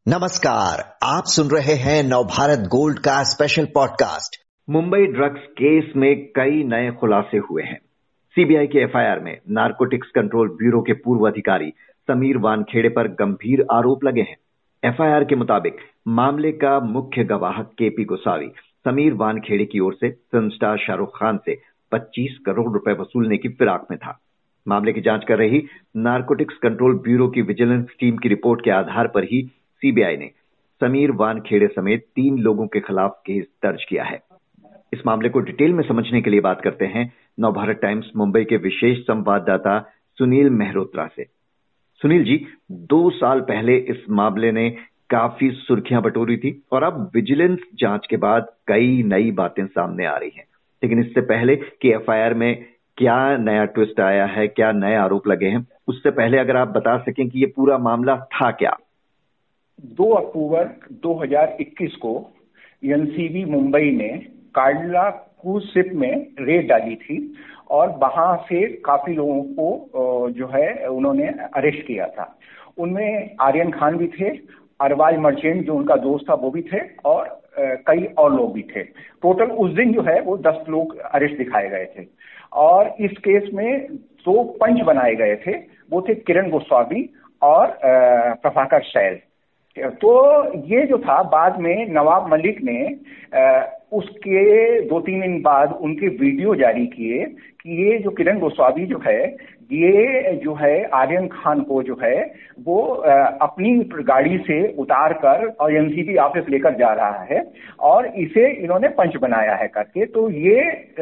नमस्कार, आप सुन रहे हैं नवभारत गोल्ड का special podcast. Mumbai drugs case में कई नए खुलासे हुए हैं। सीबीआई के एफआईआर में नारकोटिक्स कंट्रोल ब्यूरो के पूर्व अधिकारी समीर वानखेड़े पर गंभीर आरोप लगे हैं। एफआईआर के मुताबिक मामले का मुख्य गवाह केपी गोसावी समीर वानखेड़े की ओर से फिल्म स्टार शाहरुख खान से 25 करोड़ रुपए वसूलने की फिराक में था। मामले की जांच कर रही नारकोटिक्स कंट्रोल ब्यूरो की विजिलेंस टीम की रिपोर्ट के आधार पर ही सीबीआई ने समीर वानखेड़े समेत 3 लोगों के खिलाफ केस दर्ज किया है। इस मामले को डिटेल में समझने के लिए बात करते हैं नवभारत टाइम्स मुंबई के विशेष संवाददाता सुनील मेहरोत्रा से। सुनील जी, 2 साल पहले इस मामले ने काफी सुर्खियां बटोरी थी और अब विजिलेंस जांच के बाद कई नई बातें सामने आ रही हैं। लेकिन इससे पहले कि एफआईआर में क्या नया ट्विस्ट आया है, क्या नए आरोप लगे हैं, उससे पहले अगर आप बता सकें कि ये पूरा मामला था क्या। 2 अक्टूबर 2021 को एनसीबी मुंबई ने कार्ला क्रूज शिप में रेड डाली थी और वहां से काफी लोगों को जो है उन्होंने अरेस्ट किया था। उनमें आर्यन खान भी थे, अरबाज मर्चेंट जो उनका दोस्त था वो भी थे और कई और लोग भी थे। टोटल उस दिन जो है वो 10 लोग अरेस्ट दिखाए गए थे और इस केस में 2 पंच बनाए गए थे। वो थे किरण गोस्वामी और प्रभाकर सैल। तो ये जो था, बाद में नवाब मलिक ने उसके 2-3 दिन बाद उनके वीडियो जारी किए कि ये जो किरण गोस्वामी जो है, ये जो है आर्यन खान को जो है वो अपनी गाड़ी से उतार कर और एनसीबी ऑफिस लेकर जा रहा है और इसे इन्होंने पंच बनाया है करके। तो ये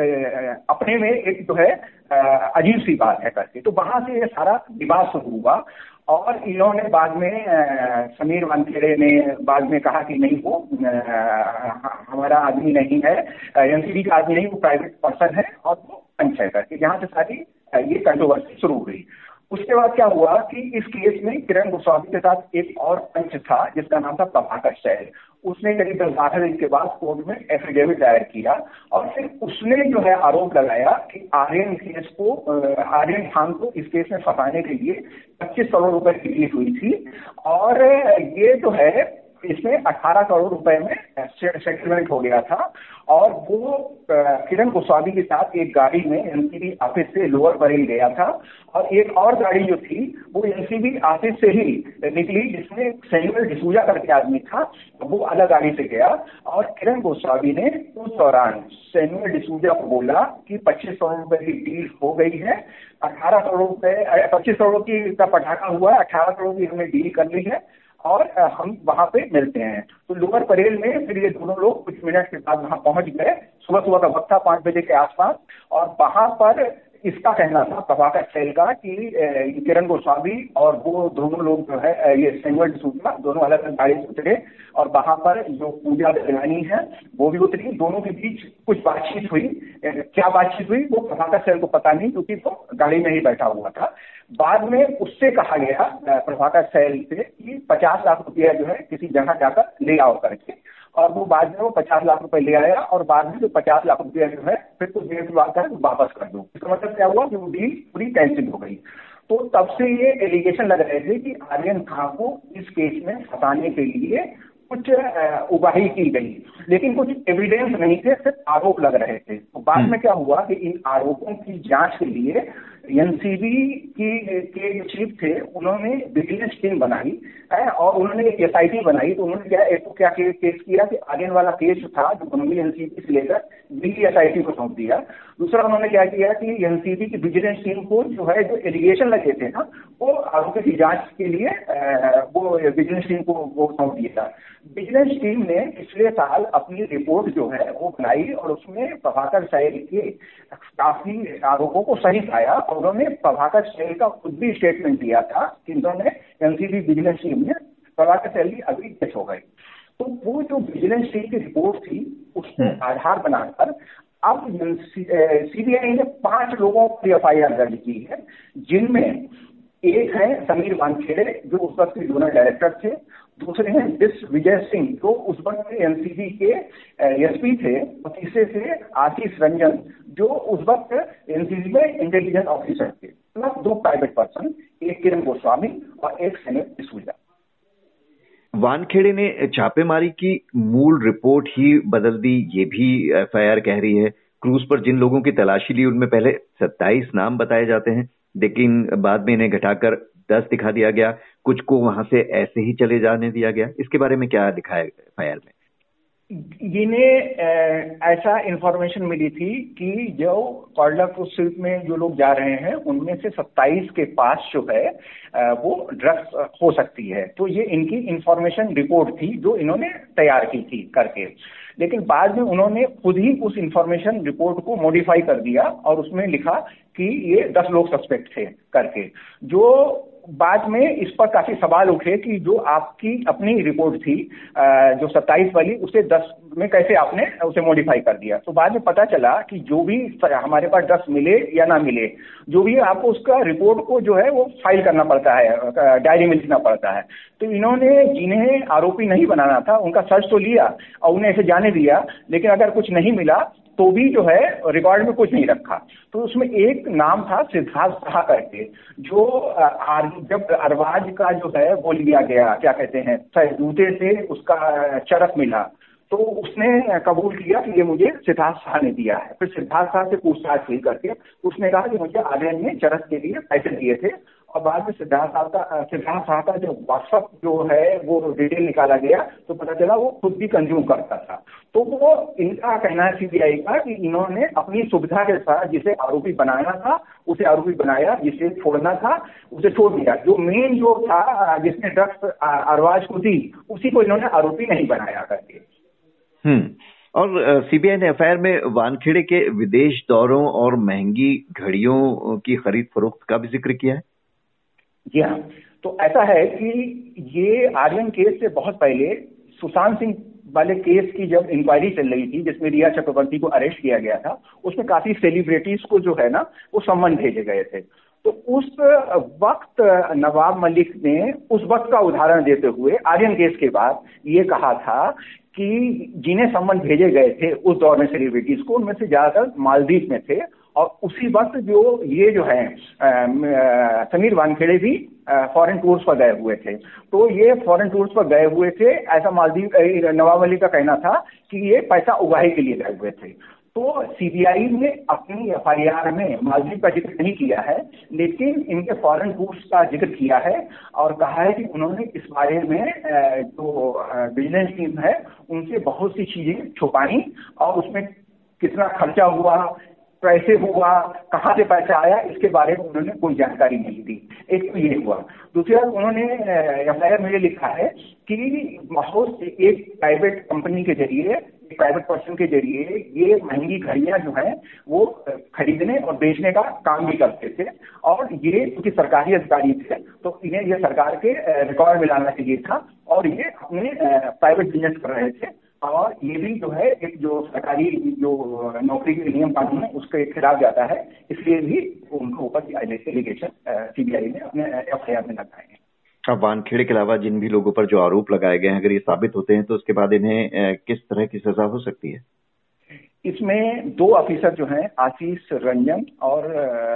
अपने में एक जो है अजीब सी बात है करके। तो वहां से ये सारा विवाद शुरू हुआ और इन्होंने बाद में समीर वानखेड़े ने बाद में कहा कि नहीं, वो हमारा आदमी नहीं है, एनसीबी का आदमी नहीं, वो प्राइवेट पर्सन है और वो पंच है करके। यहाँ से सारी ये कंट्रोवर्सी शुरू हुई। उसके बाद क्या हुआ कि इस केस में किरण गोस्वामी के साथ एक और पंच था जिसका नाम था प्रभाकर सैल। उसने करीब 10-12 दिन के बाद कोर्ट में एफिडेविट दायर किया और फिर उसने जो है आरोप लगाया कि आर्यन खान को इस केस में फंसाने के लिए 25 करोड़ रुपए की डील हुई थी और ये जो है इसमें 18 करोड़ रुपए में सेटलमेंट हो गया था और वो किरण गोस्वामी के साथ एक गाड़ी में एनसीबी ऑफिस से लोअर बरेली गया था और एक और गाड़ी जो थी वो एनसीबी ऑफिस से ही निकली जिसमें सैमुअल डिसूजा करके आदमी था, वो अलग गाड़ी से गया और किरण गोस्वामी ने उस दौरान सैमुअल डिसूजा को बोला कि 25 करोड़ रुपए की डील हो गई है, 18 करोड़ रुपए 25 करोड़ की का पटाखा हुआ है, 18 करोड़ की हमने डील कर ली है और हम वहां पे मिलते हैं। तो लोअर परेल में फिर ये दोनों लोग कुछ मिनट के बाद वहां पहुंच गए। सुबह का वक्त था 5 बजे के आसपास और वहां पर इसका कहना था प्रभाकर सैल का कि किरण गोस्वामी और वो दोनों लोग जो है ये सैमुअल डिसूजा दोनों अलग अलग गाड़ी से उतरे और वहां पर जो पूजा दलानी है वो भी उतरी। दोनों के बीच कुछ बातचीत हुई। क्या बातचीत हुई वो प्रभाकर सैल को पता नहीं क्योंकि वो गाड़ी में ही बैठा हुआ था। बाद में उससे कहा गया प्रभाकर सैल से कि 50 लाख रुपया जो है किसी जगह जाकर ले आओ करके और वो बाद में वो 50 लाख रुपए ले आया और बाद में जो 50 लाख रुपया जो है फिर कुछ देर के बाद वापस कर दो। इसका मतलब क्या हुआ कि वो डील पूरी कैंसिल हो गई। तो तब से ये एलिगेशन लग रहे थे कि आर्यन खान को इस केस में फंसाने के लिए कुछ उगाही की गई, लेकिन कुछ एविडेंस नहीं थे, सिर्फ आरोप लग रहे थे। तो बाद में क्या हुआ कि इन आरोपों की जांच के लिए एनसीबी के जो चीफ थे उन्होंने विजिलेंस टीम बनाई और उन्होंने एक एसआईटी बनाई। तो उन्होंने क्या केस किया कि आर्यन वाला केस जो था जो मुंबई एनसीबी से लेकर दिल्ली एसआईटी को सौंप दिया। दूसरा उन्होंने क्या किया कि एनसीबी की विजिलेंस टीम को जो है जो एलिगेशन लगे थे ना वो आरोपों की जांच के लिए वो विजिलेंस टीम को वो सौंप दिया। विजिलेंस टीम ने पिछले साल अपनी रिपोर्ट जो है वो बनाई और उसमें प्रभाकर सैल के काफी आरोपों को सही पाया और उन्होंने प्रभाकर सैल का खुद भी स्टेटमेंट दिया था कि उन्होंने एनसीबी विजिलेंस टीम में प्रभाकर सैल की अभी डेथ हो गई। तो वो जो विजिलेंस टीम की रिपोर्ट थी उसको आधार बनाकर अब सीबीआई ने 5 लोगों की एफआईआर दर्ज की है, जिनमें एक है समीर वानखेड़े जो उस वक्त के जोनल डायरेक्टर थे, दूसरे हैं विजय सिंह जो उस वक्त एनसीबी के एसपी थे और तीसरे थे आशीष रंजन जो उस वक्त एनसीबी में इंटेलिजेंस ऑफिसर थे, प्लस 2 प्राइवेट पर्सन, एक किरण गोस्वामी और एक सैमुअल डिसूजा। वानखेड़े ने छापेमारी की मूल रिपोर्ट ही बदल दी, ये भी एफआईआर कह रही है। क्रूज पर जिन लोगों की तलाशी ली उनमें पहले 27 नाम बताए जाते हैं, लेकिन बाद में इन्हें घटाकर 10 दिखा दिया गया। कुछ को वहां से ऐसे ही चले जाने दिया गया। इसके बारे में क्या लिखा है एफआईआर में? इन्हें ऐसा इंफॉर्मेशन मिली थी कि जो कांडला क्रूज शिप में जो लोग जा रहे हैं उनमें से 27 के पास जो है वो ड्रग्स हो सकती है। तो ये इनकी इंफॉर्मेशन रिपोर्ट थी जो इन्होंने तैयार की थी करके, लेकिन बाद में उन्होंने खुद ही उस इंफॉर्मेशन रिपोर्ट को मॉडिफाई कर दिया और उसमें लिखा कि ये 10 लोग सस्पेक्ट थे करके। जो बाद में इस पर काफी सवाल उठे कि जो आपकी अपनी रिपोर्ट थी जो 27 वाली, उसे 10 में कैसे आपने उसे मॉडिफाई कर दिया। तो बाद में पता चला कि जो भी हमारे पास 10 मिले या ना मिले, जो भी आपको उसका रिपोर्ट को जो है वो फाइल करना पड़ता है, डायरी में लिखना पड़ता है। तो इन्होंने जिन्हें आरोपी नहीं बनाना था उनका सर्च तो लिया और उन्हें ऐसे जाने दिया, लेकिन अगर कुछ नहीं मिला तो भी जो है रिकॉर्ड में कुछ नहीं रखा। तो उसमें एक नाम था सिद्धार्थ शाह करके, जो जब अरबाज का जो है वो लिया गया, क्या कहते हैं, जूते से उसका चरस मिला, तो उसने कबूल किया कि ये मुझे सिद्धार्थ शाह ने दिया है। फिर सिद्धार्थ शाह से पूछताछ हुई करके उसने कहा कि मुझे आर्यन ने चरस के लिए पैसे दिए थे। और बाद में सिद्धार्थ शाह का जो व्हाट्सअप जो है वो डिटेल निकाला गया तो पता चला वो खुद भी कंज्यूम करता था। तो वो इनका कहना है सीबीआई का कि इन्होंने अपनी सुविधा के साथ जिसे आरोपी बनाना था उसे आरोपी बनाया, जिसे छोड़ना था उसे छोड़ दिया। जो मेन जो था जिसने ड्रग्स अरबाज को दी उसी को इन्होंने आरोपी नहीं बनाया करके। और सीबीआई ने एफआईआर में वानखेड़े के विदेश दौरों और महंगी घड़ियों की खरीद फरोख्त का भी जिक्र किया है। जी हाँ, तो ऐसा है कि ये आर्यन केस से बहुत पहले सुशांत सिंह वाले केस की जब इंक्वायरी चल रही थी जिसमें रिया चक्रवर्ती को अरेस्ट किया गया था, उसमें काफी सेलिब्रिटीज को जो है ना वो सम्मन भेजे गए थे। तो उस वक्त नवाब मलिक ने उस वक्त का उदाहरण देते हुए आर्यन केस के बाद ये कहा था कि जिन्हें सम्मन भेजे गए थे उस दौर में सेलिब्रिटीज को, उनमें से ज्यादातर मालदीव में थे। और उसी वक्त जो है समीर वानखेड़े भी फॉरेन टूर्स पर गए हुए थे। तो ये फॉरेन टूर्स पर गए हुए थे, ऐसा मालदीव नवाब मलिक का कहना था कि ये पैसा उगाही के लिए गए हुए थे। तो सीबीआई ने अपनी एफआईआर में मालदीव का जिक्र नहीं किया है, लेकिन इनके फॉरेन टूर्स का जिक्र किया है और कहा है कि उन्होंने इस बारे में जो विजिलेंस टीम है उनसे बहुत सी चीजें छुपाई और उसमें कितना खर्चा हुआ, कैसे हुआ, कहाँ से पैसा आया, इसके बारे में उन्होंने कोई जानकारी नहीं दी। एक तो ये हुआ। दूसरी बात, उन्होंने एफआईआर में लिखा है कि बहुत एक प्राइवेट कंपनी के जरिए, प्राइवेट पर्सन के जरिए ये महंगी घड़ियां जो हैं वो खरीदने और बेचने का काम भी करते थे। और ये क्योंकि सरकारी अधिकारी थे तो इन्हें ये सरकार के रिकॉर्ड में लाना चाहिए था और ये अपने प्राइवेट बिजनेस कर रहे थे। और ये भी जो है एक जो सरकारी जो नौकरी के नियम कानून है उसके खिलाफ जाता है, इसलिए भी उनके ऊपर एलिगेशन सीबीआई ने अपने एफआईआर में लगाए हैं। अब वानखेड़े के अलावा जिन भी लोगों पर जो आरोप लगाए गए हैं, अगर ये साबित होते हैं तो उसके बाद इन्हें किस तरह की सजा हो सकती है? इसमें 2 ऑफिसर जो हैं, आशीष रंजन और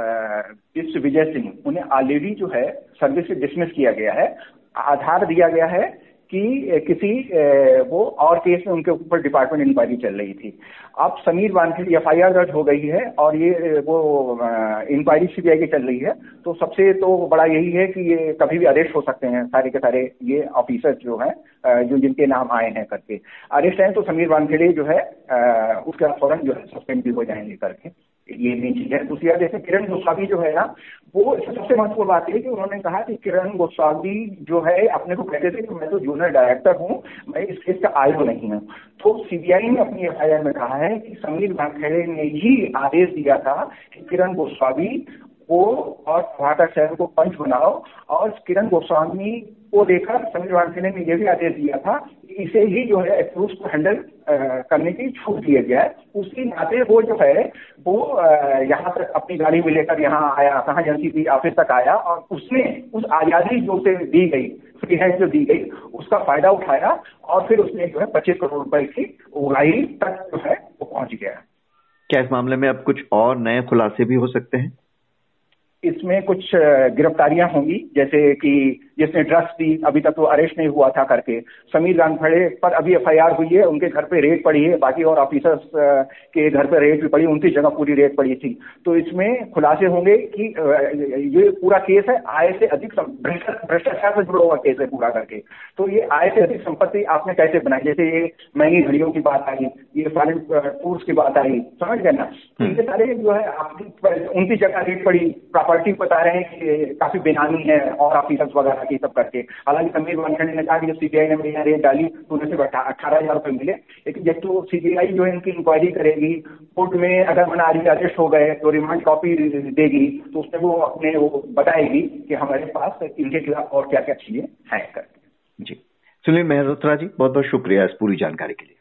विजय सिंह, उन्हें ऑलरेडी जो है सर्विस से डिसमिस किया गया है। आधार दिया गया है कि किसी वो और केस में उनके ऊपर डिपार्टमेंट इंक्वायरी चल रही थी। अब समीर वानखेड़े एफआईआर दर्ज हो गई है और ये वो इंक्वायरी सीबीआई की चल रही है। तो सबसे तो बड़ा यही है कि ये कभी भी अरेस्ट हो सकते हैं, सारे के सारे ये ऑफिसर जो हैं जो जिनके नाम आए हैं करके अरेस्ट हैं। तो समीर वानखेड़े जो है उसके फौरन जो है सस्पेंड भी हो जाएंगे करके, ये मेन चीज है। दूसरी बात, जैसे किरण गोस्वामी जो है ना, वो सबसे महत्वपूर्ण बात है कि उन्होंने कहा कि किरण गोस्वामी जो है अपने को कहते थे कि मैं तो जूनियर डायरेक्टर हूँ, मैं इस केस का आईओ नहीं हूँ। तो सीबीआई ने अपनी एफआईआर में कहा है कि समीर वानखेड़े ने ही आदेश दिया था कि किरण गोस्वामी को और भाटा शहर को पंच बनाओ, और किरण गोस्वामी को लेकर समीर वानखेड़े ने यह भी आदेश दिया था कि इसे ही जो है एक्यूज को हैंडल करने की छूट दिया गया है। उसी नाते वो जो है वो यहाँ तक अपनी गाड़ी में लेकर यहाँ आया, कहाँ एनसीबी ऑफिस तक आया और उसने उस आजादी जो उसे दी गई, फ्री हैंड जो दी गई, उसका फायदा उठाया और फिर उसने जो है 25 करोड़ रुपए की उगाही तक जो है वो पहुंच गया। क्या इस मामले में अब कुछ और नए खुलासे भी हो सकते हैं? इसमें कुछ गिरफ्तारियां होंगी, जैसे कि जिसने ड्रग्स दी, अभी तक तो अरेस्ट नहीं हुआ था करके। समीर गानफड़े पर अभी एफआईआर हुई है, उनके घर पे रेड पड़ी है, बाकी और ऑफिसर्स के घर पे रेड भी पड़ी, 29 जगह पूरी रेड पड़ी थी। तो इसमें खुलासे होंगे कि ये पूरा केस है आय से अधिक भ्रष्टाचार से जुड़ा हुआ केस है पूरा करके। तो ये आय से अधिक संपत्ति आपने कैसे बनाई, जैसे ये महंगी घड़ियों की बात आई, ये फॉरेन टूर्स की बात आई, समझ गए ना। तो ये सारे जो है आपकी 29 जगह रेड पड़ी, प्रॉपर्टी बता रहे हैं कि काफी बेनामी है और ऑफिसर्स वगैरह की सब करके। हालांकि समीर वानखेड़े ने कहा कि जब सीबीआई ने मेरी रेड डाली तो उन्हें सिर्फ 18,000 रुपए मिले, लेकिन जब तो सीबीआई जो है इनकी इंक्वायरी करेगी, कोर्ट में अगर मनारी अरेस्ट हो गए तो रिमांड कॉपी देगी, तो उसमें वो अपने वो बताएगी कि हमारे पास इनके खिलाफ और क्या क्या चीजें हैं करके। जी, सुनील मेहरोत्रा जी, बहुत बहुत शुक्रिया इस पूरी जानकारी के लिए।